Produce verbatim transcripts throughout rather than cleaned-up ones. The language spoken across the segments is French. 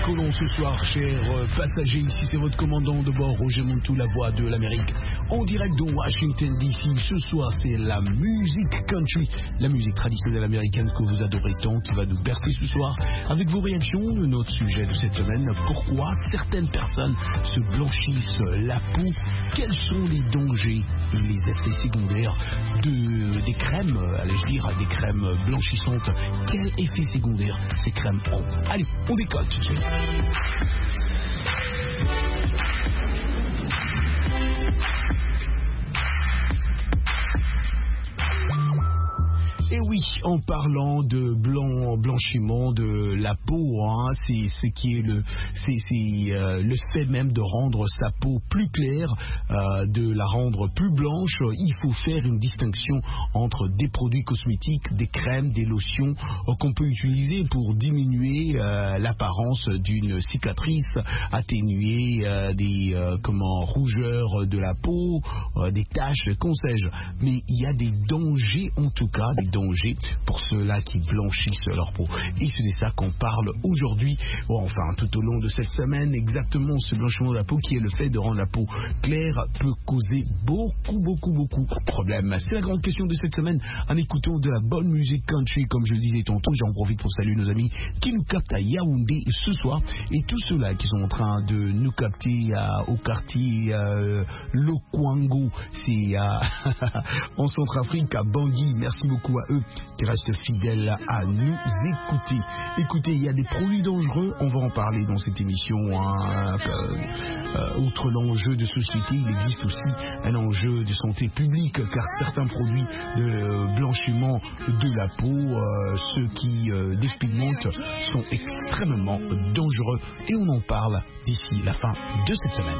colons ce soir, chers passagers. Ici, c'est votre commandant de bord, Roger Montou, la voix de l'Amérique. En direct de Washington D C. Ce soir, c'est la musique country, la musique traditionnelle américaine que vous adorez tant, qui va nous bercer ce soir avec vos réactions. Notre sujet de cette semaine, pourquoi certaines personnes se blanchissent la peau, quels sont les dangers et les effets secondaires de, des crèmes, allais-je dire, des crèmes blanchissantes. Quel effet secondaire ces crèmes ont? Allez, on décolle tout de suite. Et oui, en parlant de blanc, blanchiment de la peau, hein, c'est ce qui est le, c'est, c'est euh, le fait même de rendre sa peau plus claire, euh, de la rendre plus blanche. Il faut faire une distinction entre des produits cosmétiques, des crèmes, des lotions euh, qu'on peut utiliser pour diminuer euh, l'apparence d'une cicatrice, atténuer euh, des euh, comment rougeurs de la peau, euh, des taches, qu'on sais-je. Mais il y a des dangers, en tout cas, des dangers pour ceux-là qui blanchissent leur peau. Et c'est de ça qu'on parle aujourd'hui, bon, enfin tout au long de cette semaine. Exactement, ce blanchiment de la peau qui est le fait de rendre la peau claire peut causer beaucoup, beaucoup, beaucoup de problèmes. C'est la grande question de cette semaine en écoutant de la bonne musique country, comme je le disais tantôt. J'en profite pour saluer nos amis qui nous captent à Yaoundé ce soir et tous ceux-là qui sont en train de nous capter à, au quartier euh, Lokwango, c'est à, en Centrafrique, à Bangui. Merci beaucoup à eux qui restent fidèles à nous écouter. Écoutez, il y a des produits dangereux, on va en parler dans cette émission. Hein. Euh, euh, outre l'enjeu de société, il existe aussi un enjeu de santé publique, car certains produits de blanchiment de la peau, euh, ceux qui euh, dépigmentent, sont extrêmement dangereux. Et on en parle d'ici la fin de cette semaine.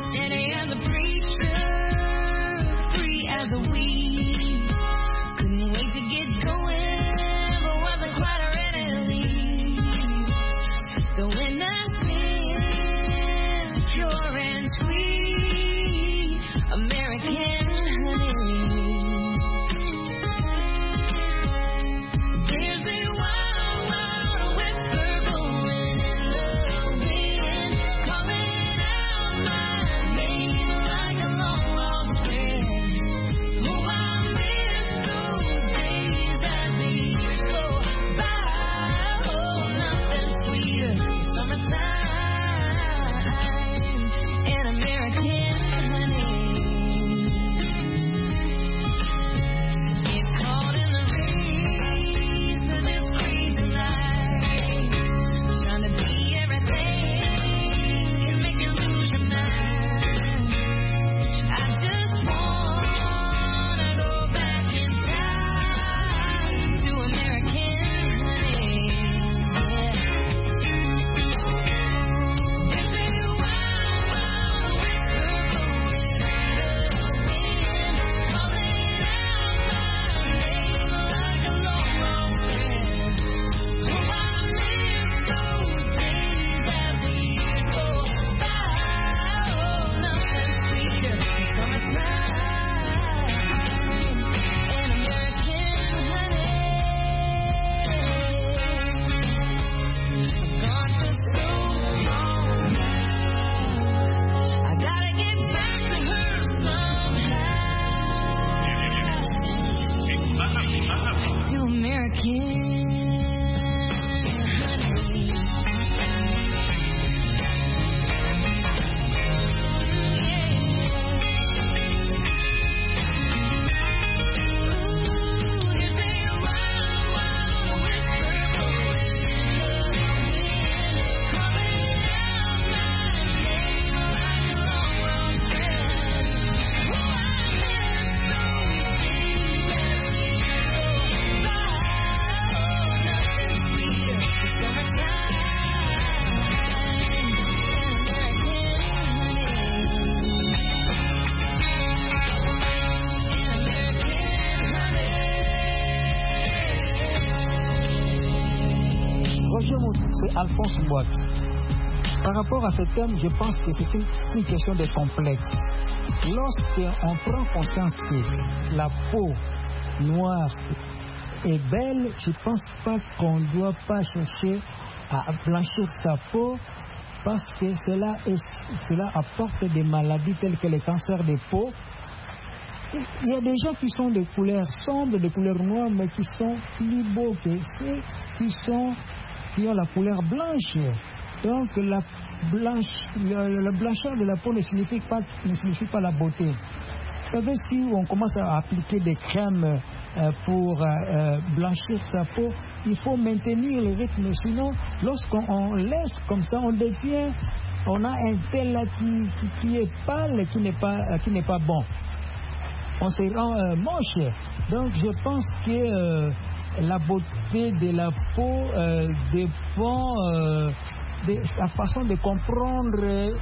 Alphonse Boite. Par rapport à ce thème, je pense que c'est une, une question de complexe. Lorsqu'on prend conscience que la peau noire est belle, je ne pense pas qu'on ne doit pas chercher à blanchir sa peau parce que cela, est, cela apporte des maladies telles que les cancers de peau. Il y a des gens qui sont de couleur sombre, de couleur noire, mais qui sont plus beaux que ceux qui, sont, qui ont la couleur blanche. Donc la, blanche, la, la blancheur de la peau ne signifie pas, ne signifie pas la beauté. Vous savez, si on commence à appliquer des crèmes euh, pour euh, blanchir sa peau, il faut maintenir le rythme. Sinon, lorsqu'on laisse comme ça, on devient, on a un tel qui, qui est pâle, qui n'est pas, qui n'est pas bon. On se rend euh, moche. Donc je pense que euh, la beauté de la peau euh, dépend euh, de la façon de comprendre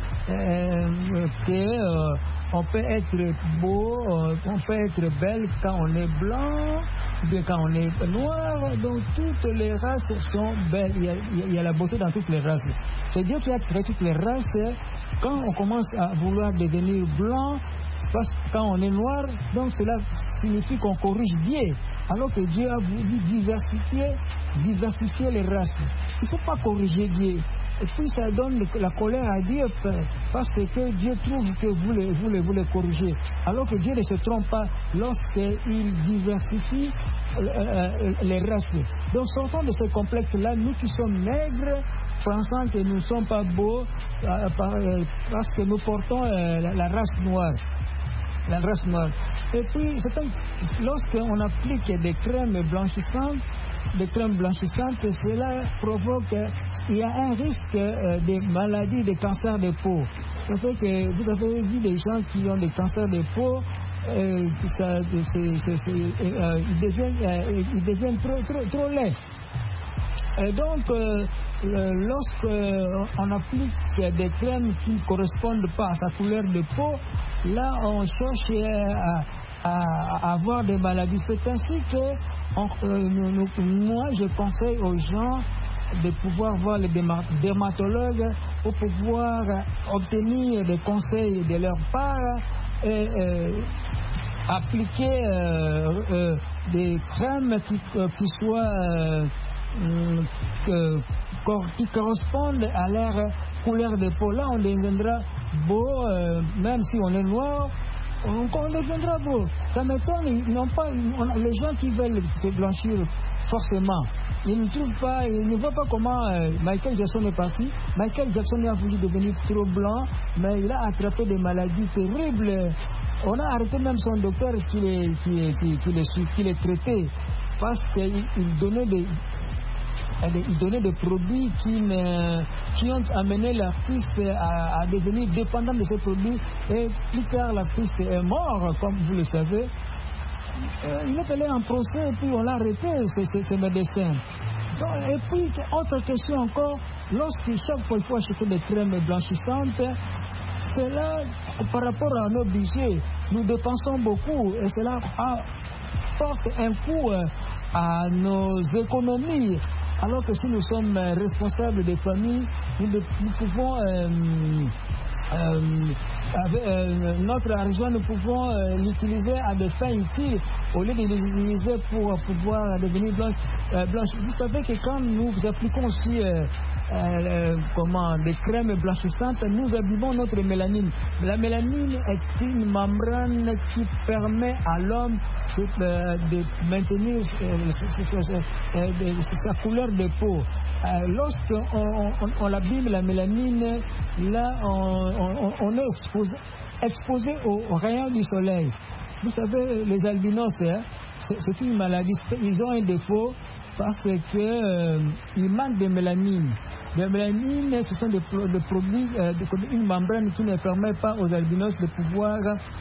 euh, que euh, on peut être beau, euh, on peut être belle quand on est blanc, bien quand on est noir. Donc toutes les races sont belles. Il y a, il y a la beauté dans toutes les races. C'est Dieu qui a créé toutes les races. Quand on commence à vouloir devenir blanc, parce que quand on est noir, donc cela signifie qu'on corrige Dieu. Alors que Dieu a voulu diversifier, diversifier les races. Il ne faut pas corriger Dieu. Et puis ça donne la colère à Dieu parce que Dieu trouve que vous les, vous les, vous les corrigez. Alors que Dieu ne se trompe pas lorsqu'il diversifie euh, les races. Donc sortons de ce complexe-là, nous qui sommes nègres, pensant que nous ne sommes pas beaux euh, parce que nous portons euh, la, la race noire. La race noire. Et puis, lorsqu'on applique des crèmes blanchissantes, des crèmes blanchissantes, cela provoque, il y a un risque euh, de maladies, de cancers de peau. Ça fait que vous avez vu des gens qui ont des cancers de peau, euh, ça, c'est, c'est, c'est, euh, ils deviennent, euh, ils deviennent trop, trop, trop laids. Et donc, euh, lorsqu'on applique des crèmes qui ne correspondent pas à sa couleur de peau, là, on cherche à, à, à avoir des maladies. C'est ainsi que on, euh, nous, nous, moi, je conseille aux gens de pouvoir voir les dermatologues pour pouvoir obtenir des conseils de leur part et euh, appliquer euh, euh, des crèmes qui, euh, qui soient... Euh, Que, qui correspondent à leur couleur de peau. Là, on deviendra beau, euh, même si on est noir, on, on deviendra beau. Ça m'étonne, ils n'ont pas, on, les gens qui veulent se blanchir, forcément, ils ne trouvent pas, ils ne voient pas comment euh, Michael Jackson est parti. Michael Jackson a voulu devenir trop blanc, mais il a attrapé des maladies terribles. On a arrêté même son docteur qui les, qui, qui, qui les, qui les traitait parce qu'il donnait des Il donnait des produits qui, ne, qui ont amené l'artiste à, à devenir dépendant de ces produits. Et plus tard, l'artiste est mort, comme vous le savez. Euh, il est allé en procès et puis on l'a arrêté, ce médecin. Donc, et puis, autre question encore, lorsque chaque fois il faut acheter des crèmes blanchissantes, cela, par rapport à nos budgets, nous dépensons beaucoup et cela porte un coup à nos économies. Alors que si nous sommes responsables des familles, nous, nous pouvons, euh, euh, avec, euh, notre argent, nous pouvons euh, l'utiliser à des fins utiles au lieu de l'utiliser pour pouvoir devenir blanche. Euh, blanche. Vous savez que quand nous appliquons aussi euh, euh, comment, des crèmes blanchissantes, nous abîmons notre mélanine. La mélanine est une membrane qui permet à l'homme de, euh, de maintenir euh, euh, de, sa couleur de peau. Euh, Lorsqu'on on, on, on abîme la mélanine, là on, on, on est exposé, exposé aux, aux rayons du soleil. Vous savez, les albinos, hein, c'est une maladie, ils ont un défaut parce qu'ils euh, manquent de mélanine. La mélanine, ce sont des, des produits, euh, de, une membrane qui ne permet pas aux albinos de pouvoir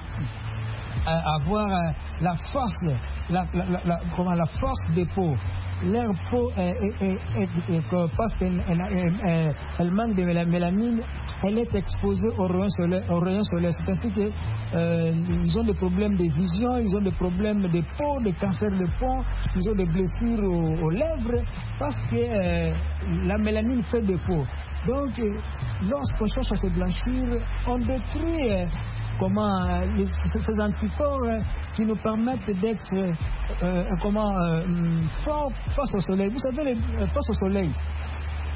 euh, avoir euh, la force, la, la, la, la, comment, la force des peaux. Leur peau, est, est, est, est, est, parce qu'elle elle, elle manque de mélanine, elle est exposée aux rayons solaires. Rayon solaire. C'est ainsi qu'ils euh, ont des problèmes de vision, ils ont des problèmes de peau, des cancers de peau, ils ont des blessures aux, aux lèvres, parce que euh, la mélanine fait des peaux. Donc, euh, lorsqu'on cherche à se blanchir, on détruit euh, comment euh, les, ces anticorps euh, qui nous permettent d'être euh, comment euh, forts face au soleil. Vous savez, les, euh, face au soleil,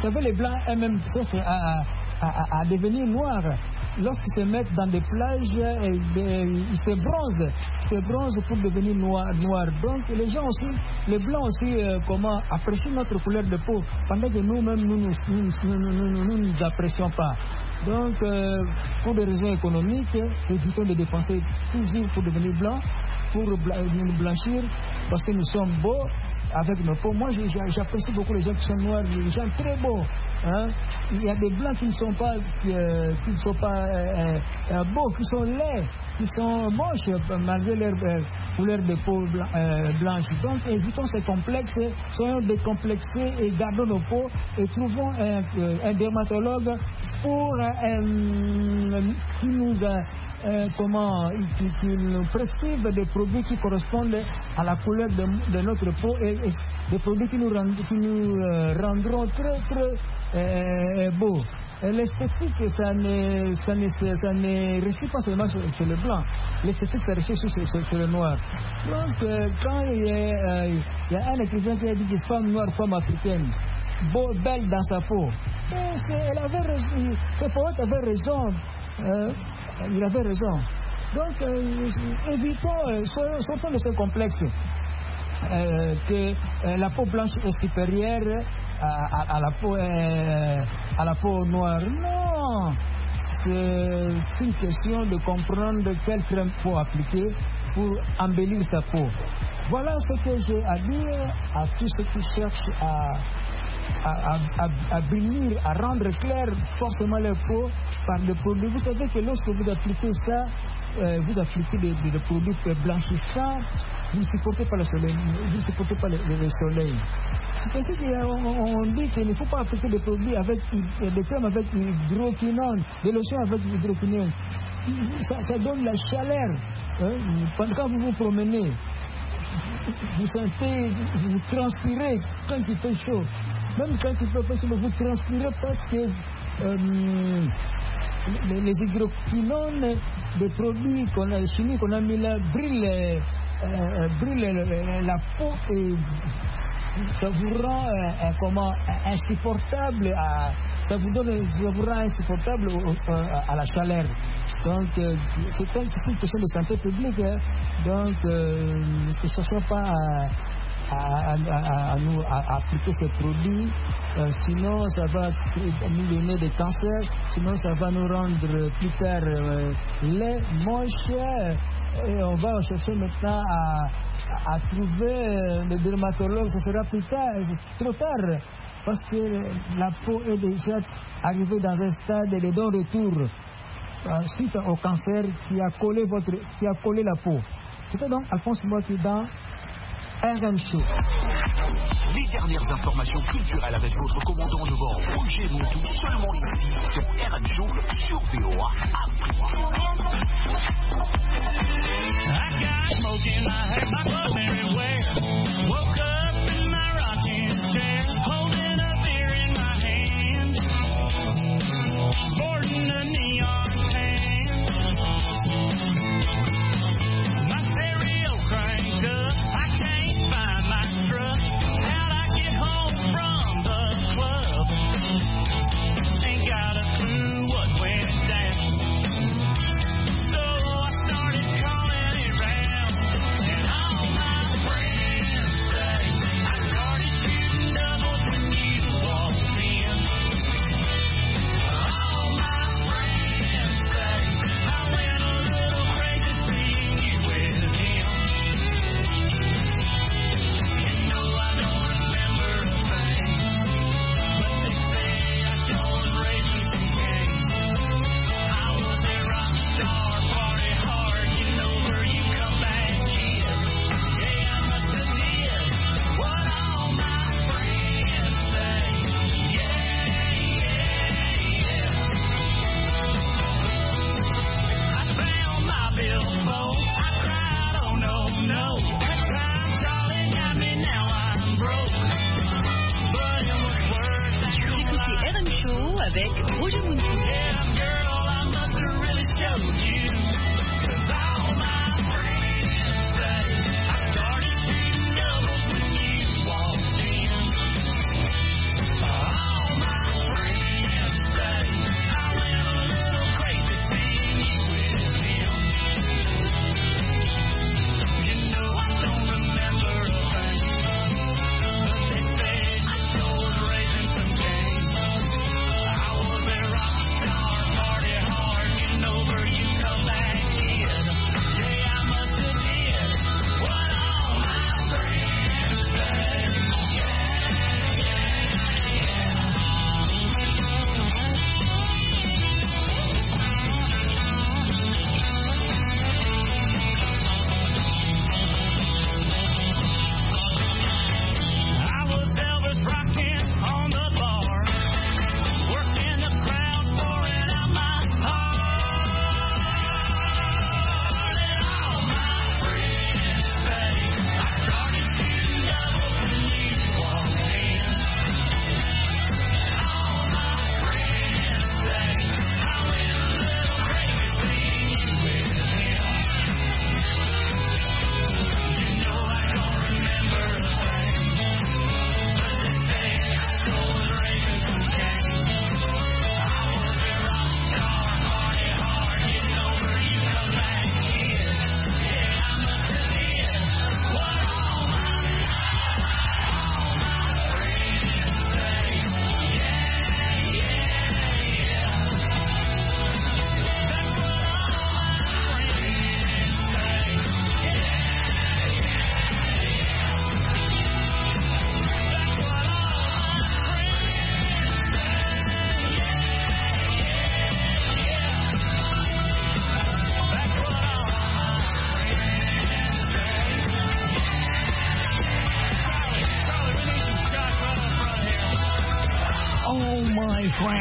savez, les Blancs eux-mêmes cherchent à, à, à, à devenir noirs. Lorsqu'ils se mettent dans des plages, et, et, ils se bronzent, ils se bronzent pour devenir noirs. Noir. Donc les gens aussi, les Blancs aussi, euh, comment apprécient notre couleur de peau, pendant que nous-mêmes, nous ne nous, nous, nous, nous, nous, nous apprécions pas. Donc, euh, pour des raisons économiques, évitons de dépenser toujours pour devenir blancs, pour nous blanchir, parce que nous sommes beaux avec nos peaux. Moi, j'apprécie beaucoup les gens qui sont noirs, les gens très beaux. Hein? Il y a des blancs qui ne sont pas, qui, euh, qui ne sont pas euh, euh, beaux, qui sont laids, qui sont moches malgré leur euh, couleur de peau blan euh, blanche. Donc, évitons ces complexes, soyons décomplexés et gardons nos peaux et trouvons un, un dermatologue pour euh, qui nous a Euh, comment qui, qui nous prescrivent des produits qui correspondent à la couleur de, de notre peau et, et des produits qui nous, rend, qui nous euh, rendront très très euh, beaux. L'esthétique, ça ne, ça, ne, ça ne réussit pas seulement sur, sur le blanc. L'esthétique, ça réussit sur, sur, sur le noir. Donc, euh, quand il y, a, euh, il y a un écrivain qui a dit que femme noire, femme africaine, beau, belle dans sa peau, et elle avait raison, ce poète avait raison. Euh, il avait raison. Donc, euh, évitons, euh, sortons de ce complexe euh, que euh, la peau blanche est supérieure à, à, à, la, peau, euh, à la peau noire. Non, c'est une question de comprendre quelle crème faut appliquer pour embellir sa peau. Voilà ce que j'ai à dire à tous ceux qui cherchent à À, à, à bénir, à rendre clair forcément leur peau par des produits. Vous savez que lorsque vous appliquez ça, euh, vous appliquez des, des, des produits blanchissants, vous ne supportez pas le soleil. Vous ne supportez pas le, le, le soleil. C'est pour ça qu'on on dit qu'il ne faut pas appliquer des produits avec des crèmes avec hydroquinone, des lotions avec hydroquinone. Ça, ça donne la chaleur. Hein? Quand vous vous promenez, vous sentez, vous transpirez quand il fait chaud. Même quand il fait chaud, vous transpirez parce que euh, les, les hydroquinones, des produits qu'on a, chimiques qu'on a mis là, brûlent, euh, brûlent la peau et ça vous rend euh, comment, insupportable, à, ça vous donne, ça vous rend insupportable au, à, à la chaleur. Donc, euh, c'est une question de santé publique. Hein. Donc, euh, ne cherchons pas à, à, à, à, nous, à, à appliquer ces produits, euh, sinon ça va nous donner des cancers, sinon ça va nous rendre plus tard euh, laids, moches. Et on va chercher maintenant à, à, à trouver euh, le dermatologue, ce sera plus tard, c'est trop tard, parce que la peau est déjà arrivée dans un stade de non-retour euh, suite au cancer qui a collé, votre, qui a collé la peau. C'était donc Alphonse Mouaki dans R M Show. Les dernières informations culturelles avec votre commandant de bord, Roger Montou, seulement ici, sur R M Show, sur V O A Afrique. I got smoking, I had my club everywhere. Woke up in my rocking chair, holding a beer in my hand, sporting a neon tan. My stereo cranked up, I can't find my truck. How'd I get home from the club? Ain't got a clue what went down. So I started calling it round, and all my friends say I started shooting doubles when you walked in. All my friends say I went a little crazy seeing you with him. You know I don't remember a thing, but they say I sure was raising some cane. I was a rock star, party hard, you know where you come back, kid. Yeah, I must have did what all my friends say. Yeah, yeah, yeah. I found my billfold, I cried, oh no, no. That time Charlie got me, now I'm broke. But it was worth that. Écoutez R M Show avec Roger Montou. Yeah, girl, I must have really showed you. 'Cause all my friends say I started shooting doubles when you walked in. All my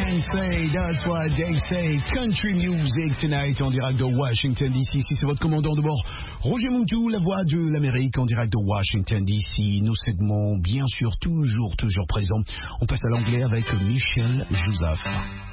can say, that's what they say. Country music tonight en direct de Washington D C. Ici, c'est votre commandant de bord, Roger Muntu, la voix de l'Amérique en direct de Washington D C. Nos segments, bien sûr, toujours, toujours présents. On passe à l'anglais avec Michel Joseph.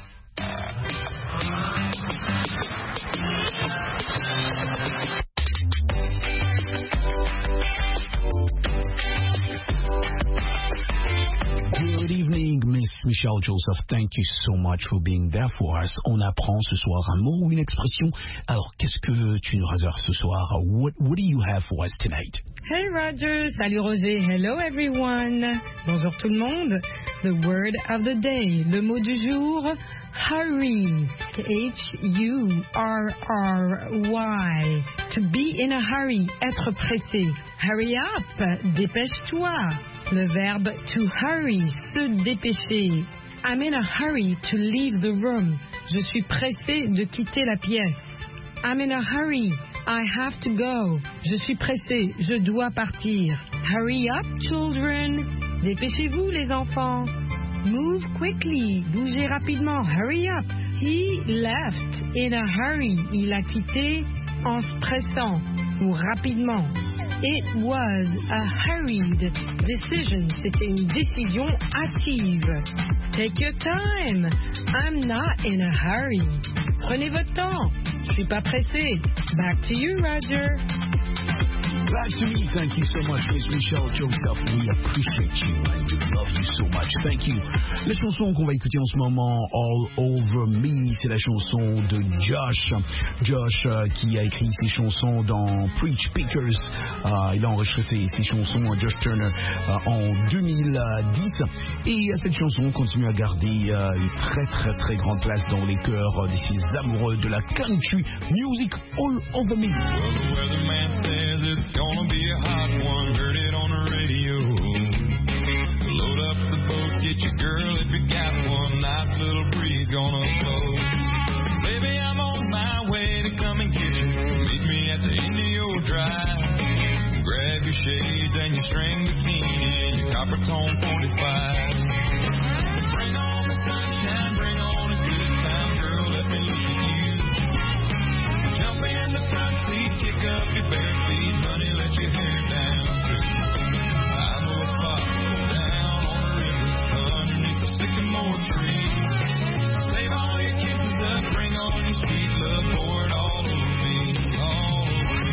Good evening, Miss Michelle Joseph. Thank you so much for being there for us. On apprend ce soir un mot ou une expression. Alors, qu'est-ce que tu nous réserves ce soir? What, what do you have for us tonight? Hey Roger, salut Roger, hello everyone. Bonjour tout le monde. The word of the day, le mot du jour, hurry. H U R R Y. To be in a hurry, être pressé. Hurry up, dépêche-toi. Le verbe to hurry, se dépêcher. I'm in a hurry to leave the room. Je suis pressé de quitter la pièce. I'm in a hurry. I have to go. Je suis pressé. Je dois partir. Hurry up, children. Dépêchez-vous, les enfants. Move quickly. Bougez rapidement. Hurry up. He left in a hurry. Il a quitté en se pressant ou rapidement. It was a hurried decision. C'était une décision hâtive. Take your time. I'm not in a hurry. Prenez votre temps. Je suis pas pressé. Back to you, Roger. Back to me. Thank you so much, Miss Michelle Joseph. We appreciate you and we love you so much. Thank you. La chanson qu'on va écouter en ce moment, All Over Me, c'est la chanson de Josh. Josh euh, qui a écrit ses chansons dans Preach Pickers. Euh, il a enregistré ses, ses chansons, Josh Turner, euh, en deux mille dix. Et cette chanson continue à garder euh, une très très très grande place dans les cœurs de ces amoureux de la country music. All Over Me. Well, the weatherman says it's gonna be a hot one, heard it on the radio. Load up the boat, get your girl if you got one, nice little breeze gonna blow. Baby, I'm on my way to come and get you, meet me at the Indio Drive. Grab your shades and your string bikini and your copper tone forty-five. Bring on the sunshine, bring on a good time, girl, let me look at you. Jump in the front seat, kick up your bare feet, honey, let your hair down too. I know a spot down on the river, underneath the sycamore tree. Save all your kisses up, bring on your sweet love, pour it all over me, all over me.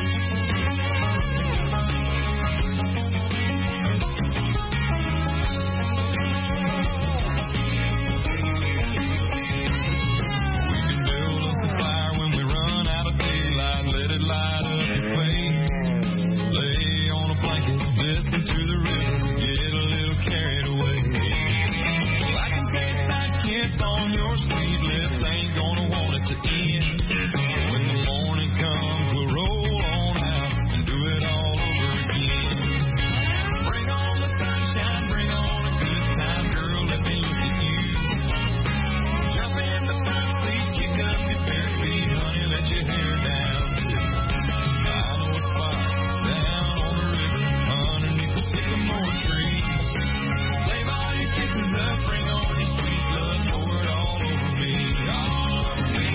We can build us a fire when we run out of daylight, let it light up your face. Lay on a blanket, listen to the river, get a little carried away. Well, I can taste that kiss on your sweet lips, ain't gonna want it to end. When the morning comes, we'll roll on out and do it all over again. Bring on the sunshine, bring on a good time, girl, let me look at you. Jump in the front seat, kick up your bare feet, honey, let your hair down too. I know a spot down on the river, underneath the sycamore tree. Save all your kisses up, bring on your sweet love, pour it all over me, all over me.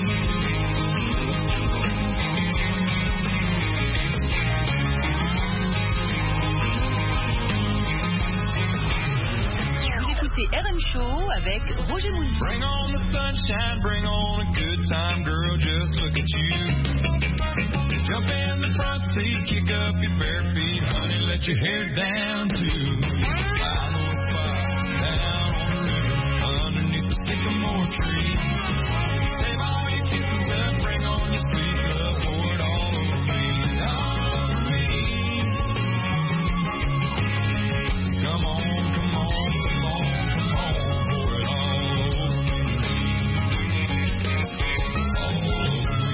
Vous écoutez R M Show avec Roger Muntu. Bring on the sunshine, bring on a good time, girl, just look at you. Jump in the front seat, kick up your bare feet, honey, let your hair down too. I know a spot down on the river, underneath the sycamore tree. Save all your kisses up, bring on your sweet love, pour it all over me, all over me. Come on, come on, come on, come on, pour it all over me, all over me.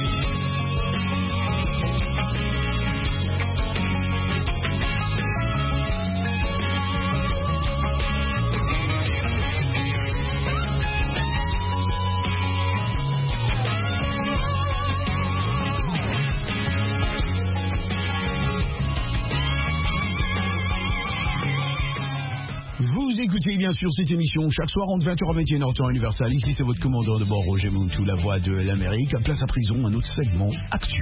écoutez bien sûr cette émission chaque soir entre vingt heures et vingt et une heures temps universel. Ici c'est votre commandeur de bord Roger Muntu, la voix de l'Amérique. À place à prison, un autre segment actu.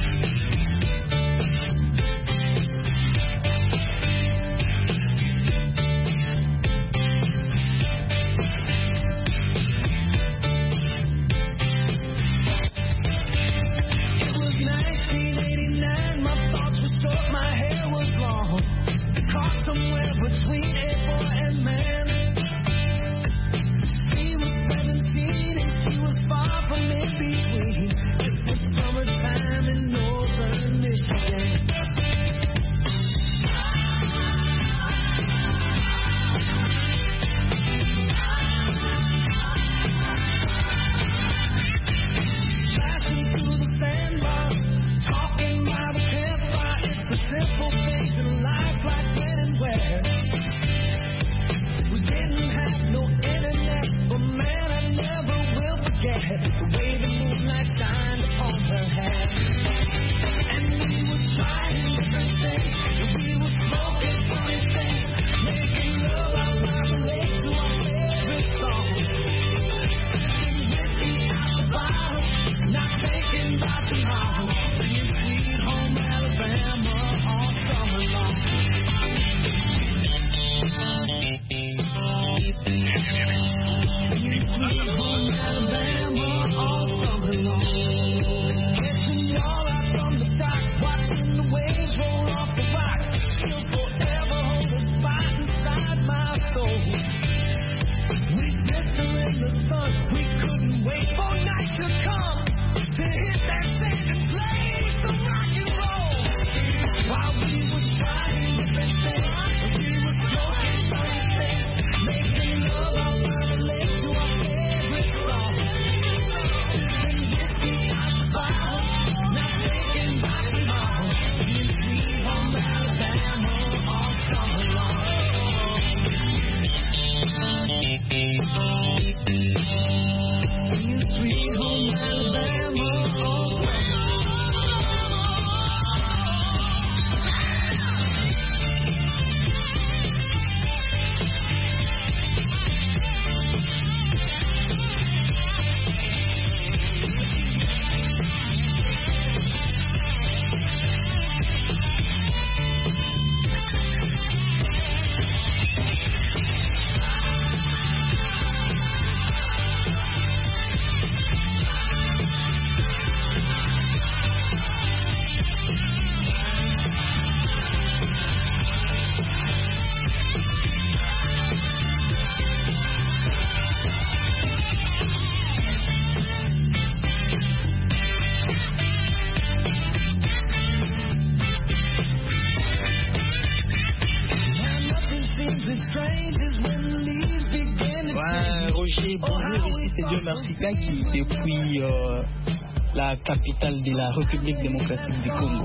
Mersika qui depuis euh, la capitale de la République démocratique du Congo.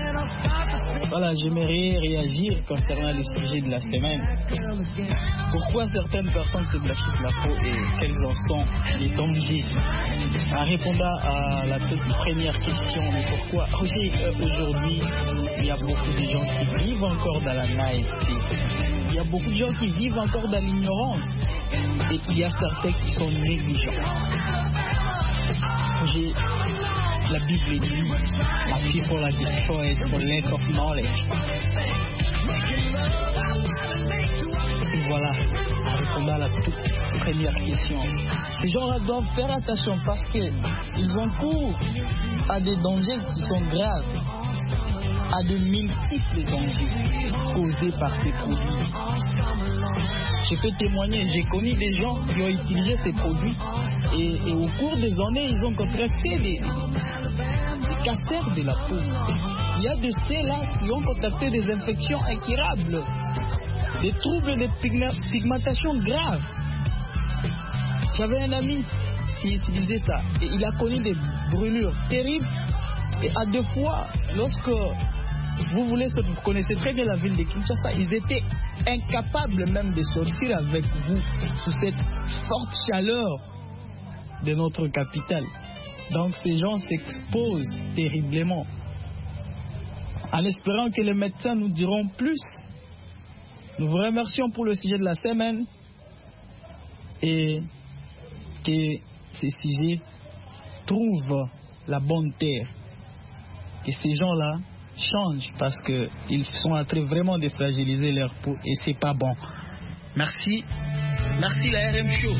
Voilà, j'aimerais réagir concernant le sujet de la semaine. Pourquoi certaines personnes se blanchissent la peau et quels en sont les dangers? En répondant à la toute première question, mais pourquoi Roger, euh, aujourd'hui, il y a beaucoup de gens qui vivent encore dans la naïveté. Il y a beaucoup de gens qui vivent encore dans l'ignorance. Et il y a certains qui sont négligents. J'ai, la Bible dit, my people are destroyed for lack of knowledge. Et voilà, en répondant à la toute première question. Ces gens-là doivent faire attention parce qu'ils ont cours à des dangers qui sont graves, à de multiples dangers causés par ces produits. Je peux témoigner, j'ai connu des gens qui ont utilisé ces produits et, et au cours des années, ils ont contracté des, des cancers de la peau. Il y a de ceux-là qui ont contracté des infections incurables, des troubles de pigna- pigmentation graves. J'avais un ami qui utilisait ça et il a connu des brûlures terribles et à deux fois, lorsque vous voulez, vous connaissez très bien la ville de Kinshasa, ils étaient incapables même de sortir avec vous sous cette forte chaleur de notre capitale. Donc ces gens s'exposent terriblement. En espérant que les médecins nous diront plus. Nous vous remercions pour le sujet de la semaine. et que ces sujets trouvent la bonne terre. Et ces gens-là changent parce qu'ils sont en train vraiment de fragiliser leur peau et c'est pas bon. Merci. Merci la R M Show.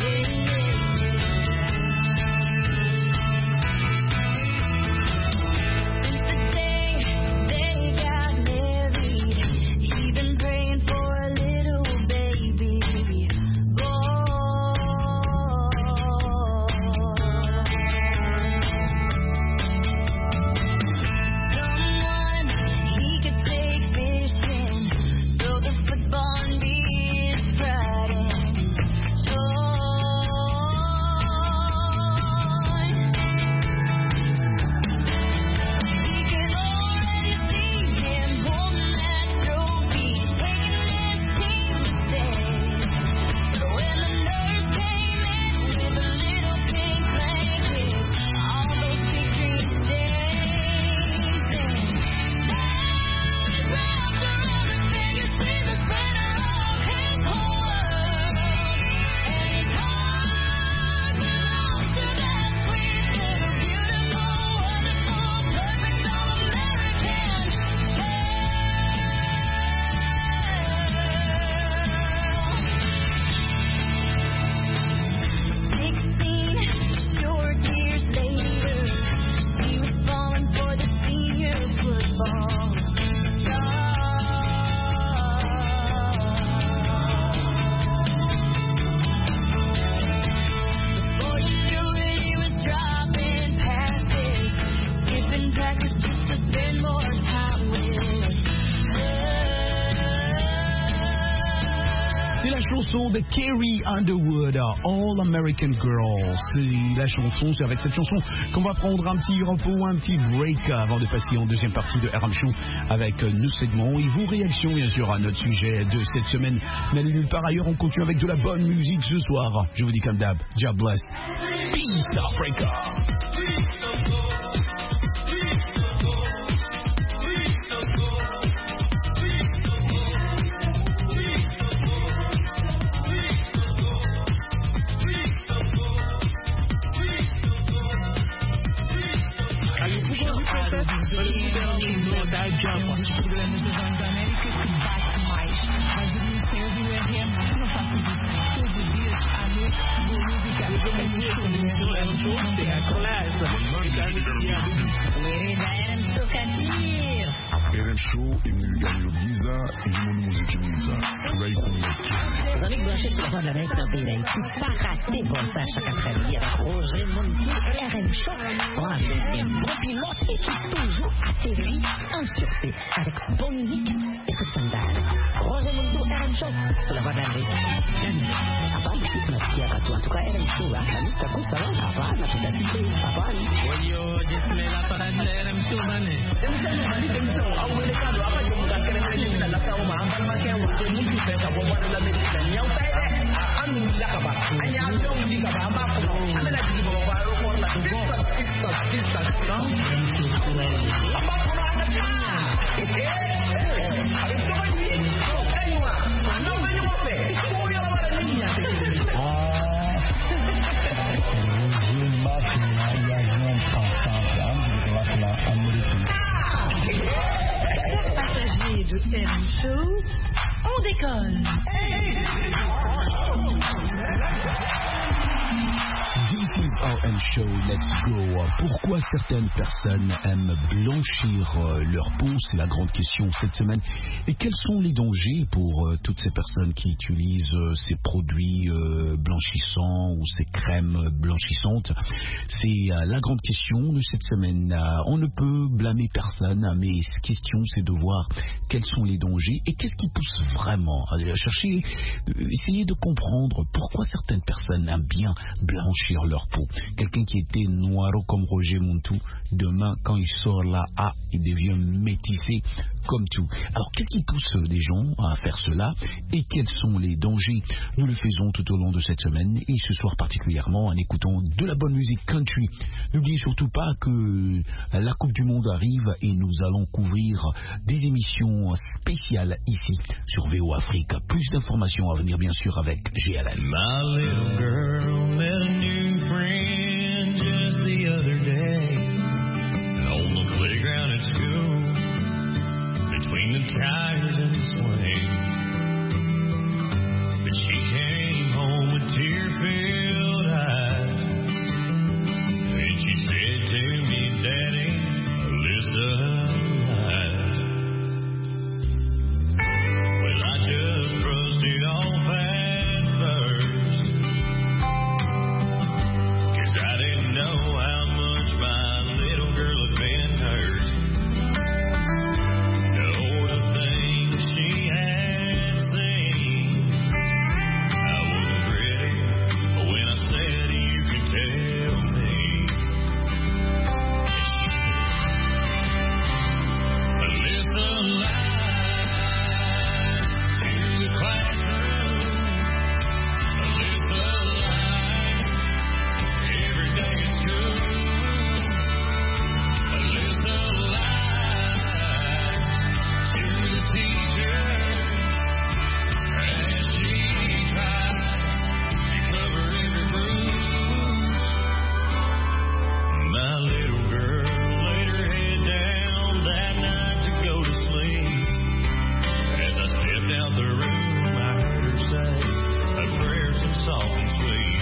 De Carrie Underwood, All American Girl. C'est la chanson, c'est avec cette chanson qu'on va prendre un petit repos, un petit break avant de passer en deuxième partie de R M Show avec nos segments et vos réactions bien sûr à notre sujet de cette semaine. N'allez nulle part ailleurs, on continue avec de la bonne musique ce soir. Je vous dis comme d'hab, God bless. Peace Africa. R M Show est venu gagner le visa et du monde musique visa. Tu vas y connaître. Vous avez branché sur la voie de la Mecque dans le pays d'Haïti. Pas rater bon ça chaque après-midi avec Roger Monti et R M Show. Avec un bon pilote et qui toujours atterrit en sûreté avec bonne musique et coup de sandal. Roger Monti et R M Show sur la voie de la Mecque. Avant, il faut que tu aies en tout cas R M Show. La liste de coups, ça va. Avant, la petite activité. Avant. Voyons, dis-moi la parade de R M Show, mané. De R M Show, on décolle. This is R M Show, let's go. Pourquoi certaines personnes aiment blanchir leur peau? C'est la grande question cette semaine. Et quels sont les dangers pour euh, toutes ces personnes qui utilisent euh, ces produits euh, blanchissants ou ces crèmes blanchissantes? C'est euh, la grande question de cette semaine. Euh, on ne peut blâmer personne, mais la question c'est de voir quels sont les dangers et qu'est-ce qui pousse vraiment à chercher, euh, essayer de comprendre pourquoi certaines personnes aiment bien blanchir leur peau. Quelles quelqu'un qui était noiro comme Roger Montou, demain, quand il sort là, ah, il devient métissé comme tout. Alors, qu'est-ce qui pousse des gens à faire cela et quels sont les dangers? Nous le faisons tout au long de cette semaine et ce soir particulièrement en écoutant de la bonne musique country. N'oubliez surtout pas que la Coupe du Monde arrive et nous allons couvrir des émissions spéciales ici sur V O Afrique. Plus d'informations à venir bien sûr avec G L S. My little girl met a new friend just the other day on the playground at school between the tires and the swing. But she came home with tear-filled eyes and she said to me, Daddy, listen, well, I just brushed it off at first, 'cause I didn't know how much my little girl had been hurt. No, the things she had seen, I wasn't ready when I said you can tell me. And she said, listen, light to the classroom, listen, light every day at school, listen, light to the teacher as she tries to cover every bruise. My little girl laid her head down that night to go to sleep. As I stepped out the room, I heard her say a prayer so soft and sweet.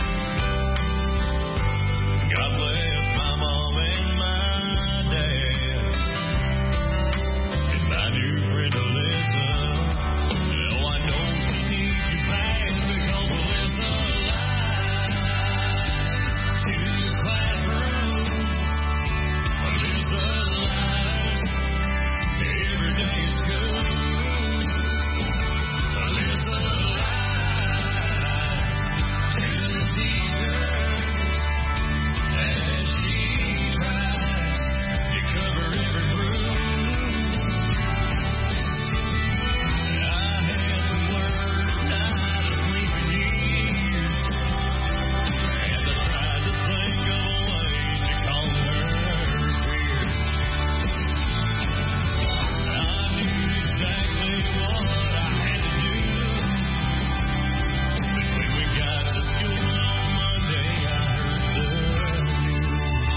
God bless my mom and my dad and my new friend Alyssa. Oh, I know she needs you bad because Alyssa lied to the classroom. Alyssa lied every day at school. Alyssa lied to the teacher as she tries to cover every bruise. I had the worst night of sleeping years as I tried to think of a way to calm her fears. I knew exactly what I had to do, but when we got to school on Monday, I heard the news.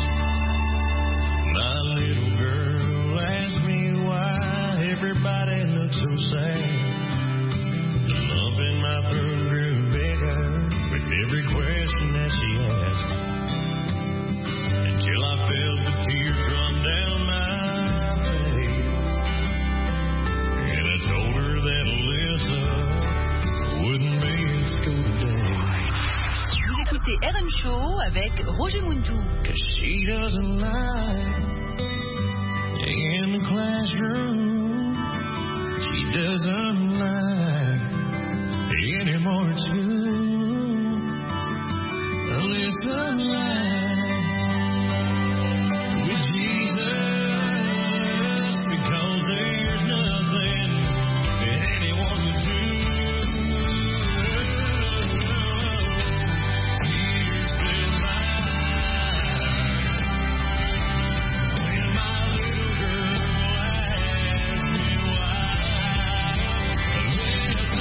My little girl asked me why everybody looked so sad. The lump in my throat grew bigger with every question that she asked, until I felt the tears run down my face. And I told her that Alyssa wouldn't be in school today. Vous écoutez R M Show avec Roger Mundou. 'Cause she doesn't lie in the classroom. She doesn't lie anymore at school. Alyssa lied with Jesus because there's nothing that anyone would do. Tears fill my eyes when my little girl asked me why. Alyssa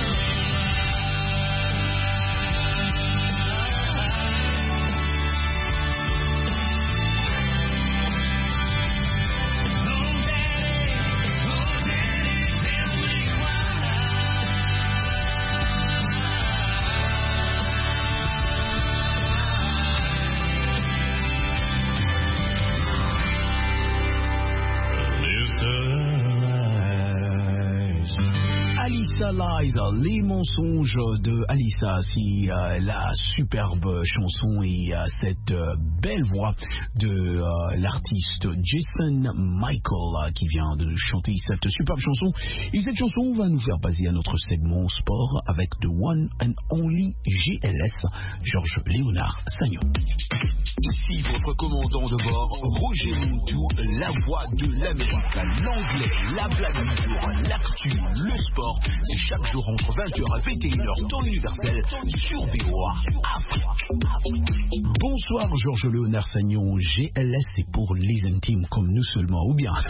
Alissa Lies, les mensonges de Alissa, si euh, la superbe chanson et euh, cette euh, belle voix de euh, l'artiste Jason Michael euh, qui vient de chanter cette superbe chanson. Et cette chanson va nous faire passer à notre segment sport avec The One and Only G L S, Georges Léonard Sagnon. Ici votre commandant de bord, Roger Montou, la voix de l'Amérique, l'anglais, la blague du jour, l'actu, le sport. C'est chaque jour entre vingt heures et vingt et une heures, temps universel, sur V O A Afrique. Bonsoir Georges Léonard Sagnon, G L S c'est pour les intimes comme nous seulement, ou bien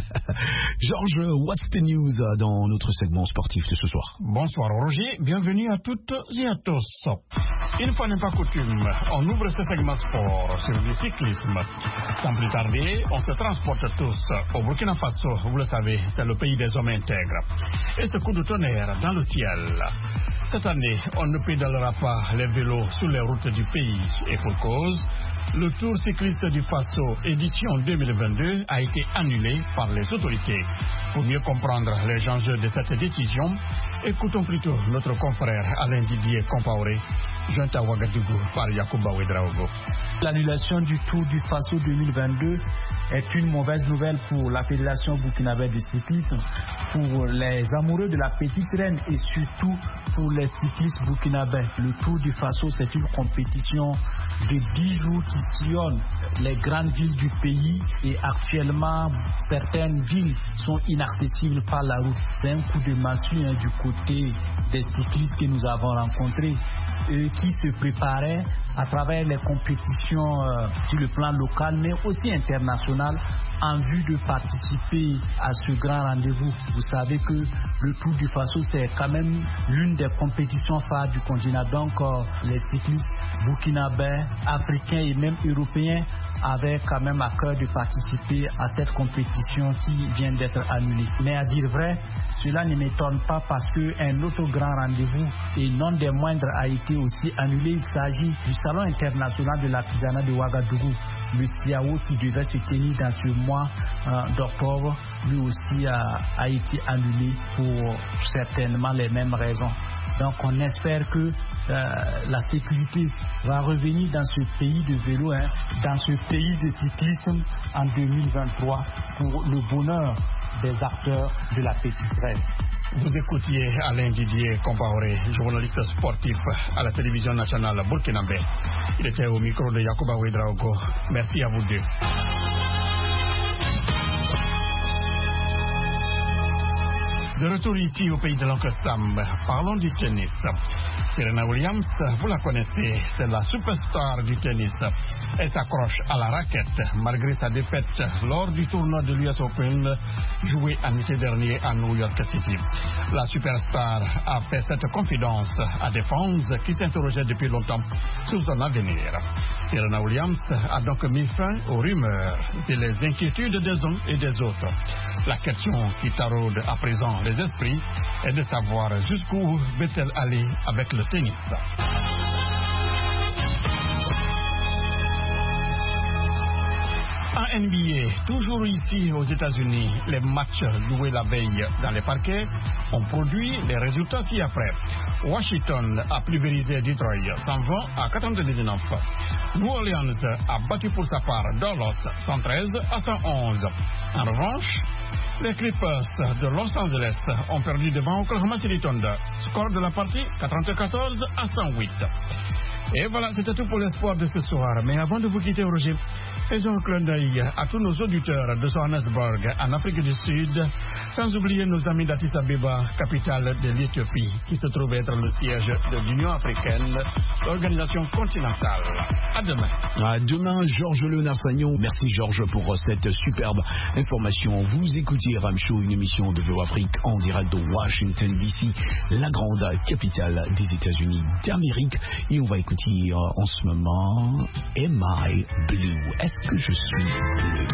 Georges, what's the news dans notre segment sportif de ce soir? Bonsoir Roger, bienvenue à toutes et à tous. Une fois n'est pas coutume, on ouvre ce segment sport sur le cyclisme. Sans plus tarder, on se transporte tous au Burkina Faso, vous le savez, c'est le pays des hommes intègres. Et ce coup de tonnerre dans le ciel. Cette année, on ne pédalera pas les vélos sur les routes du pays et pour cause, le Tour cycliste du Faso édition deux mille vingt-deux a été annulé par les autorités. Pour mieux comprendre les enjeux de cette décision, écoutons plutôt notre confrère Alain Didier Compaoré, joint à Ouagadougou par Yacouba Ouedraogo. L'annulation du Tour du Faso deux mille vingt-deux est une mauvaise nouvelle pour la Fédération burkinabé de cyclisme, pour les amoureux de la petite reine et surtout pour les cyclistes burkinabés. Le Tour du Faso, c'est une compétition de dix jours qui sillonne les grandes villes du pays et actuellement certaines villes sont inaccessibles par la route. C'est un coup de massue hein, du côté des cyclistes que nous avons rencontrés, eux qui se préparaient à travers les compétitions euh, sur le plan local mais aussi international en vue de participer à ce grand rendez-vous. Vous savez que le Tour du Faso c'est quand même l'une des compétitions phares du continent, donc euh, les cyclistes burkinabés, africains et même européens avaient quand même à cœur de participer à cette compétition qui vient d'être annulée. Mais à dire vrai, cela ne m'étonne pas parce qu'un autre grand rendez-vous et non des moindres a été aussi annulé. Il s'agit du Salon international de l'artisanat de Ouagadougou, le C I A O, qui devait se tenir dans ce mois euh, d'octobre, lui aussi a, a été annulé pour certainement les mêmes raisons. Donc on espère que euh, la sécurité va revenir dans ce pays de vélo, hein, dans ce pays de cyclisme en deux mille vingt-trois pour le bonheur des acteurs de la petite reine. Vous écoutiez Alain Didier Compaoré, journaliste sportif à la télévision nationale burkinabé. Il était au micro de Yacouba Ouedraogo. Merci à vous deux. De retour ici au pays de l'oncle Sam, parlons du tennis. Serena Williams, vous la connaissez, c'est la superstar du tennis. Elle s'accroche à la raquette malgré sa défaite lors du tournoi de l'U S Open joué en été dernier à New York City. La superstar a fait cette confidence à des fans qui s'interrogeaient depuis longtemps sur son avenir. Serena Williams a donc mis fin aux rumeurs et les inquiétudes des uns et des autres. La question qui taraude à présent les esprits est de savoir jusqu'où va-t-elle aller avec le tennis. En N B A, toujours ici aux États-Unis, les matchs joués la veille dans les parquets ont produit les résultats ci-après. Washington a pulvérisé Detroit cent vingt à quatre-vingt-dix-neuf. New Orleans a battu pour sa part Dallas cent treize à cent onze. En revanche, les Clippers de Los Angeles ont perdu devant Oklahoma City Thunder. Score de la partie quatre-vingt-quatorze à cent huit. Et voilà, c'était tout pour l'espoir de ce soir. Mais avant de vous quitter, Roger, faisons un clin d'œil à tous nos auditeurs de Johannesburg, en Afrique du Sud, sans oublier nos amis d'Addis Abeba, capitale de l'Éthiopie, qui se trouve être le siège de l'Union africaine, l'organisation continentale. À demain. À demain, Georges Léonard Sagnon. Merci Georges pour cette superbe information. Vous écoutez Ram Show, une émission de V O A Afrique en direct de Washington D C, la grande capitale des États-Unis d'Amérique. Et on va écouter en ce moment Am I Blue? Est-ce que je suis bleu?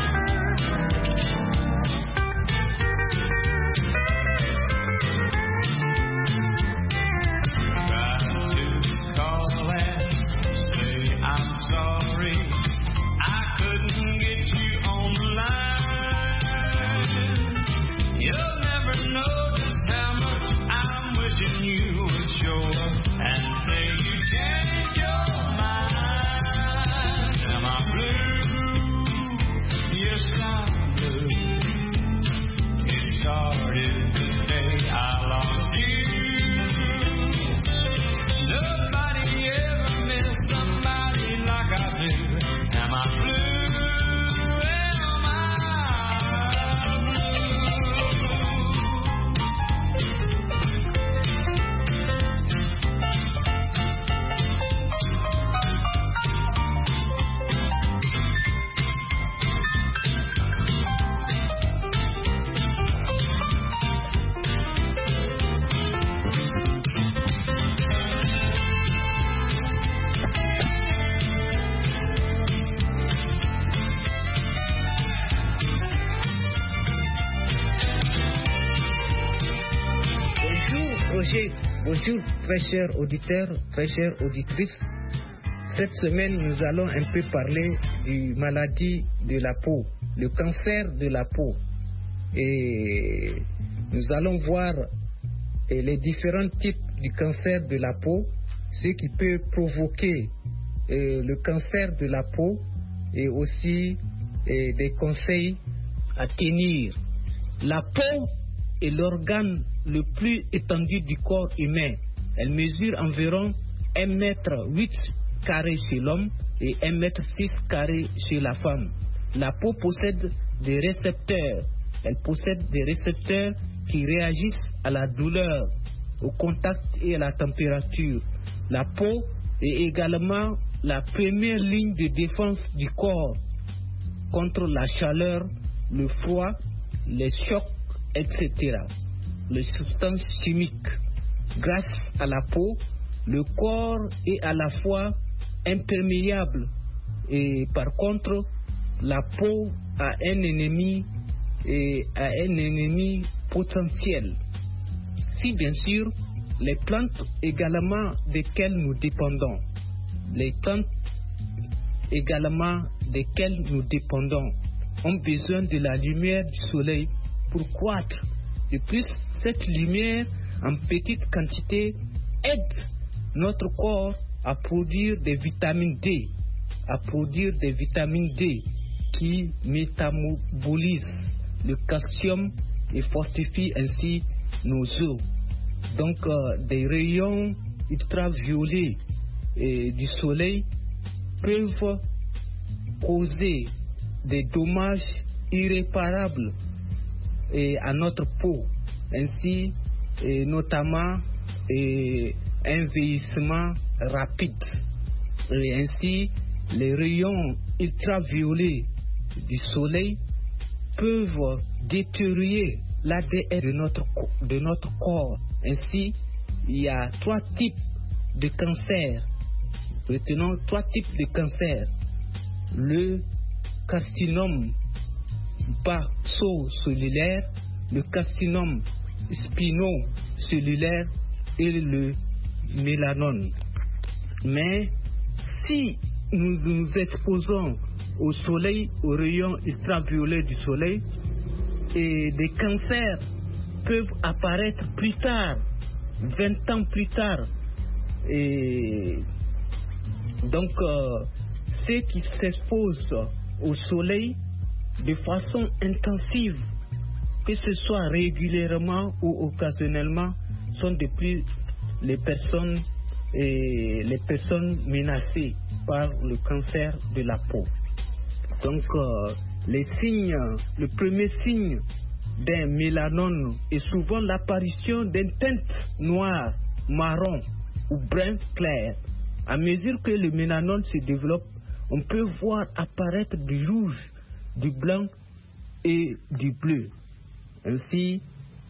Yes, I'm blue. Roger. Bonjour, très chers auditeurs, très chères auditrices. Cette semaine, nous allons un peu parler du maladie de la peau, le cancer de la peau. Et nous allons voir les différents types du cancer de la peau, ce qui peut provoquer euh, le cancer de la peau et aussi euh, des conseils à tenir. La peau est l'organe le plus étendu du corps humain. Elle mesure environ un mètre huit carré chez l'homme et un mètre six carré chez la femme. La peau possède des récepteurs. Elle possède des récepteurs qui réagissent à la douleur, au contact et à la température. La peau est également la première ligne de défense du corps contre la chaleur, le froid, les chocs, et cetera. Les substances chimiques. Grâce à la peau, le corps est à la fois imperméable et par contre, la peau a un ennemi et a un ennemi potentiel. Si bien sûr, les plantes également desquelles nous dépendons, les plantes également desquelles nous dépendons, ont besoin de la lumière du soleil pour croître. De plus, cette lumière en petite quantité aide notre corps à produire des vitamines D, à produire des vitamines D qui métabolisent le calcium et fortifient ainsi nos os. Donc, euh, des rayons ultraviolets et du soleil peuvent causer des dommages irréparables et à notre peau, ainsi et notamment et un vieillissement rapide. Et ainsi, les rayons ultraviolets du soleil peuvent détériorer l'A D N de notre, de notre corps. Ainsi, il y a trois types de cancer. Retenons trois types de cancer. Le carcinome baso-cellulaire, le carcinome spino-cellulaire et le mélanome. Mais si nous nous exposons au soleil, aux rayons ultraviolets du soleil, et des cancers peuvent apparaître plus tard, vingt ans plus tard. Et donc, euh, ceux qui s'exposent au soleil de façon intensive, que ce soit régulièrement ou occasionnellement, sont de plus les personnes et les personnes menacées par le cancer de la peau. Donc, euh, les signes, le premier signe d'un mélanome est souvent l'apparition d'une teinte noire, marron ou brun clair. À mesure que le mélanome se développe, on peut voir apparaître du rouge, du blanc et du bleu. Ainsi,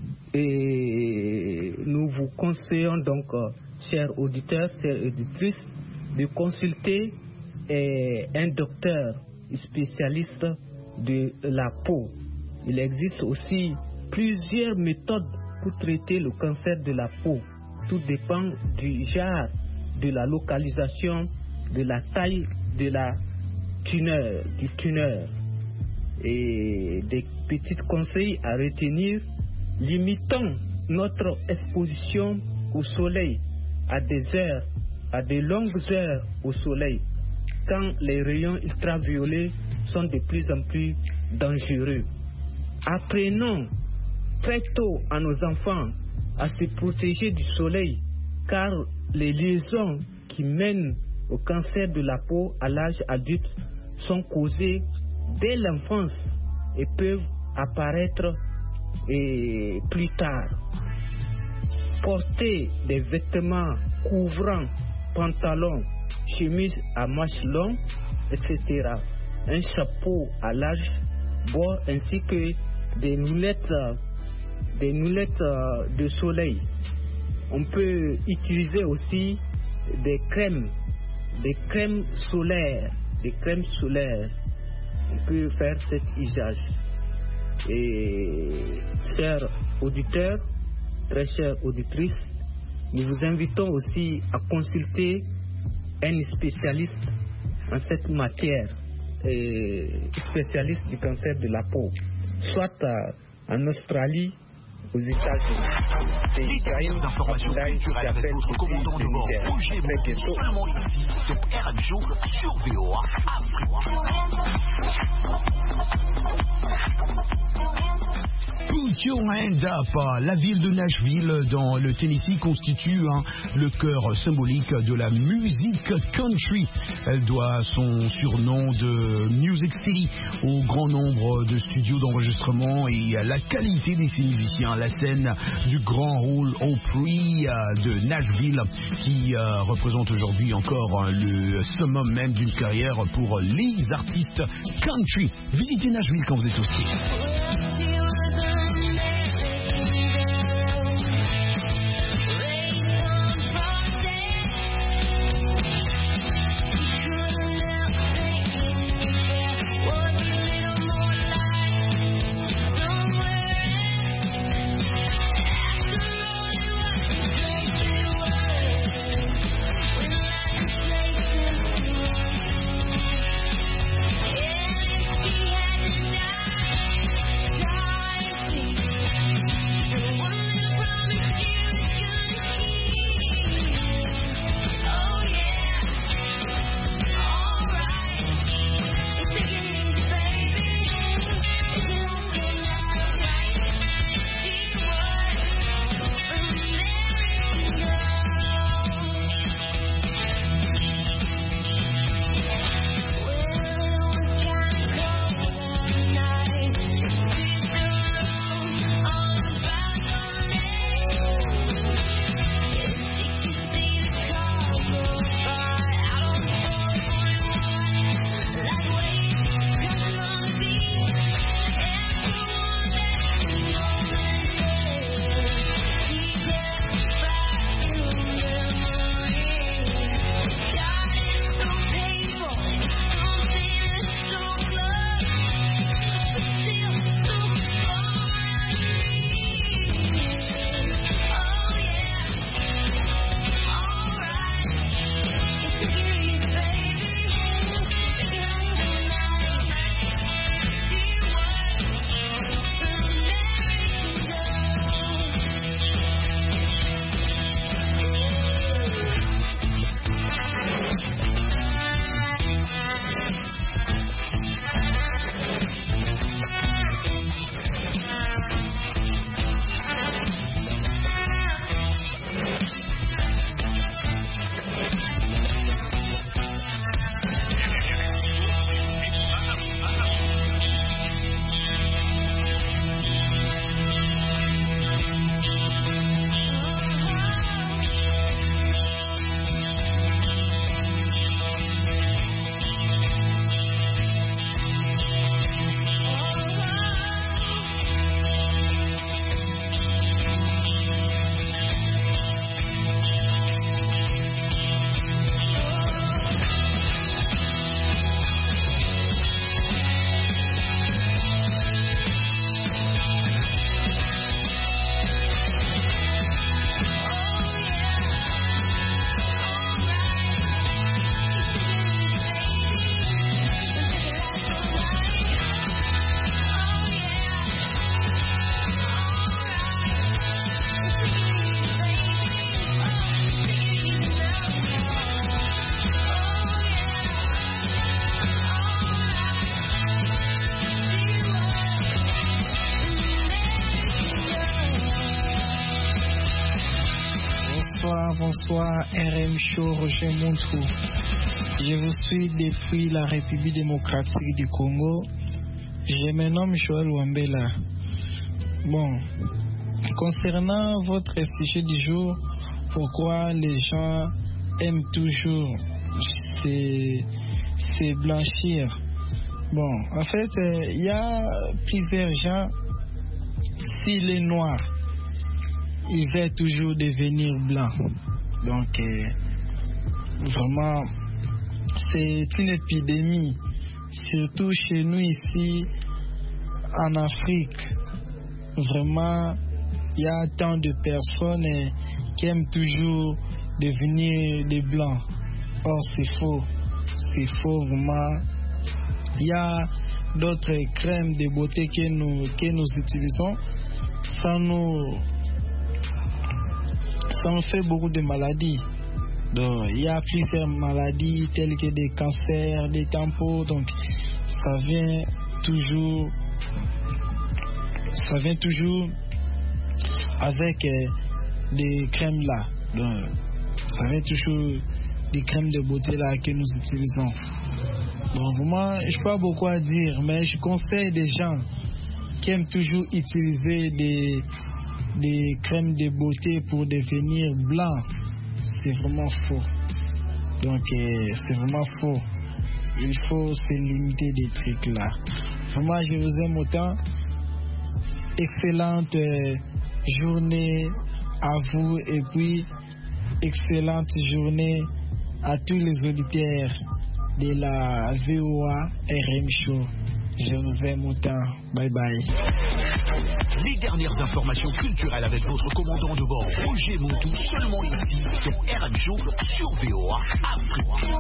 et nous vous conseillons donc, euh, chers auditeurs, chères auditrices, de consulter eh, un docteur spécialiste de la peau. Il existe aussi plusieurs méthodes pour traiter le cancer de la peau. Tout dépend du genre, de la localisation, de la taille de la tumeur, du tumeur. Et des petits conseils à retenir: limitons notre exposition au soleil à des heures, à de longues heures au soleil, quand les rayons ultraviolets sont de plus en plus dangereux. Apprenons très tôt à nos enfants à se protéger du soleil, car les liaisons qui mènent au cancer de la peau à l'âge adulte sont causées dès l'enfance et peuvent apparaître et plus tard. Porter des vêtements couvrant pantalons, chemises à manches longues, et cetera. Un chapeau à large bord ainsi que des lunettes, des lunettes de soleil. On peut utiliser aussi des crèmes, des crèmes solaires, des crèmes solaires. On peut faire cet usage. Et chers auditeurs, très chères auditrices, nous vous invitons aussi à consulter un spécialiste en cette matière, euh, spécialiste du cancer de la peau, soit à, en Australie, aux États-Unis. C'est Ibrahim Abdoulaye qui appelle votre commandant de bord, Roger Montou, seulement ici, sur R M Show, sur V O A Afrique. Put your hands up. La ville de Nashville, dans le Tennessee, constitue hein, le cœur symbolique de la musique country. Elle doit son surnom de Music City au grand nombre de studios d'enregistrement et à la qualité de ses musiciens. La scène du Grand Hall Opry de Nashville qui euh, représente aujourd'hui encore euh, le summum même d'une carrière pour les artistes country. Visitez Nashville quand vous êtes au ski. Bonsoir, R M Show, Roger Montou. Je vous suis depuis la République démocratique du Congo. Je me nomme Joël Wambela. Bon, concernant votre sujet du jour, pourquoi les gens aiment toujours se, se blanchir? Bon, en fait, il euh, y a plusieurs gens, s'il est noir, il va toujours devenir blanc. Donc, euh, vraiment, c'est une épidémie, surtout chez nous ici, en Afrique. Vraiment, il y a tant de personnes euh, qui aiment toujours devenir des blancs. Or, c'est faux. C'est faux, vraiment. Il y a d'autres crèmes de beauté que nous, que nous utilisons. Ça nous, ça nous fait beaucoup de maladies. Donc, il y a plusieurs maladies telles que des cancers, des tampons. Donc, ça vient toujours, ça vient toujours avec euh, des crèmes là. Donc, ça vient toujours des crèmes de beauté là que nous utilisons. Bon, vraiment, je n'ai pas beaucoup à dire, mais je conseille des gens qui aiment toujours utiliser des, des crèmes de beauté pour devenir blanc. C'est vraiment faux. Donc, euh, c'est vraiment faux. Il faut se limiter des trucs là. Vraiment, je vous aime autant. Excellente euh, journée à vous et puis excellente journée à tous les auditeurs de la V O A R M Show. Je vous aime autant. Bye bye. Les dernières informations culturelles avec votre commandant de bord, Roger Montou, seulement ici, sur R M Show, sur V O A Afrique.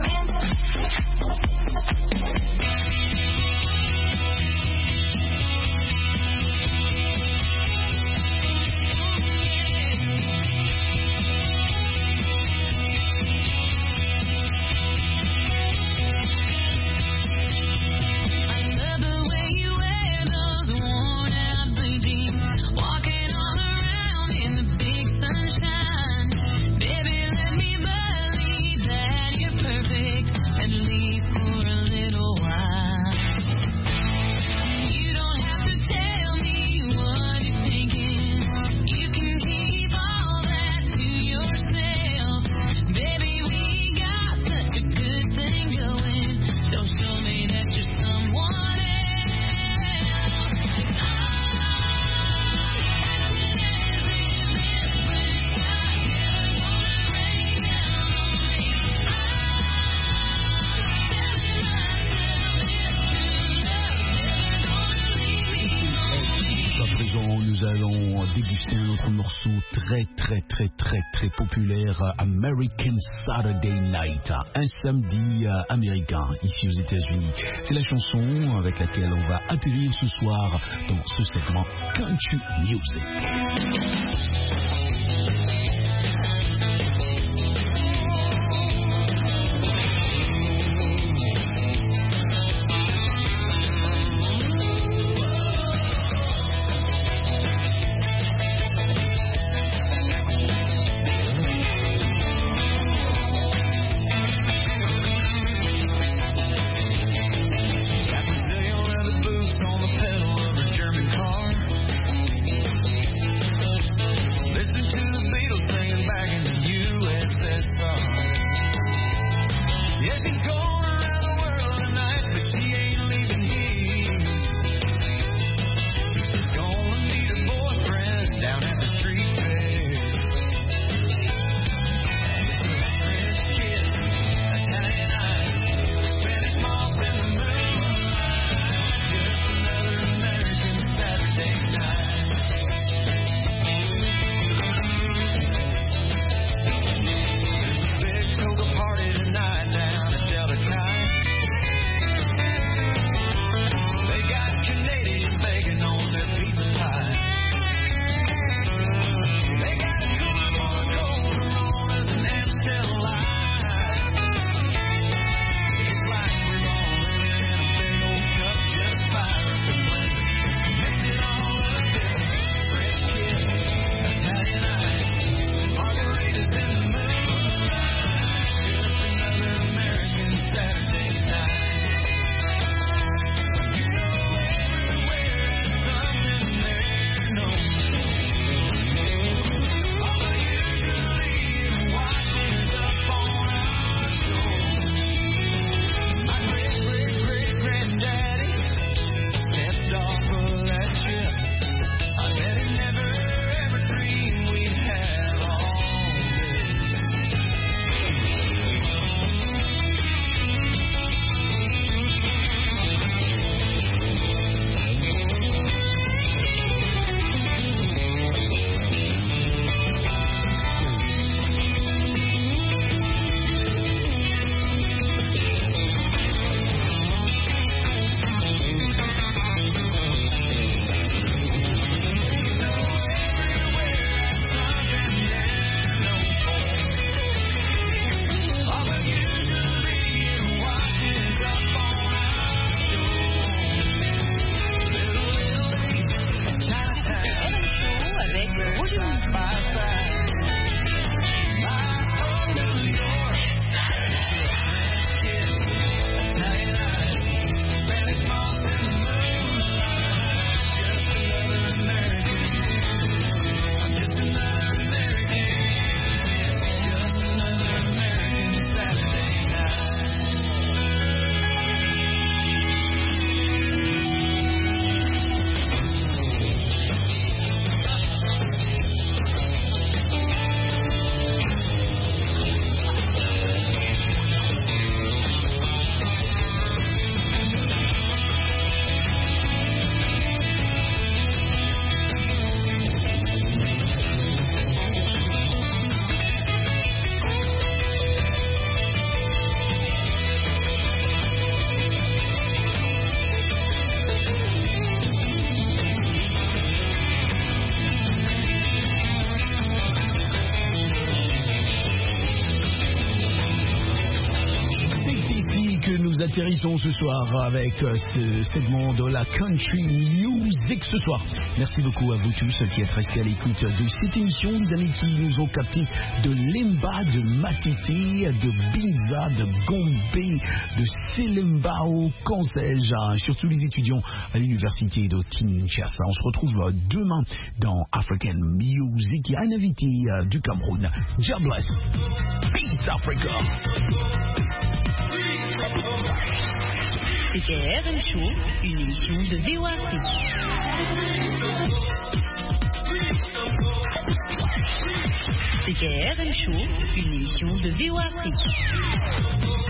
At least for a little déguster un autre morceau très très très très très populaire, American Saturday Night, un samedi euh, américain ici aux États-Unis. C'est la chanson avec laquelle on va atterrir ce soir dans ce segment Country Music. Listen to the Beatles. atterrissons ce soir avec ce segment de la country music ce soir. Merci beaucoup à vous tous qui êtes restés à l'écoute de cette émission, les amis qui nous ont capté de Lemba, de Matete, de Binza, de Gombe, de Selembao, qu'en sais-je, surtout les étudiants à l'université de Kinshasa. On se retrouve demain dans African Music. Il y a un invité du Cameroun. God bless. Peace Africa. C'était R M Show, une émission de V O A C. C'était R M Show, une émission de V O A C.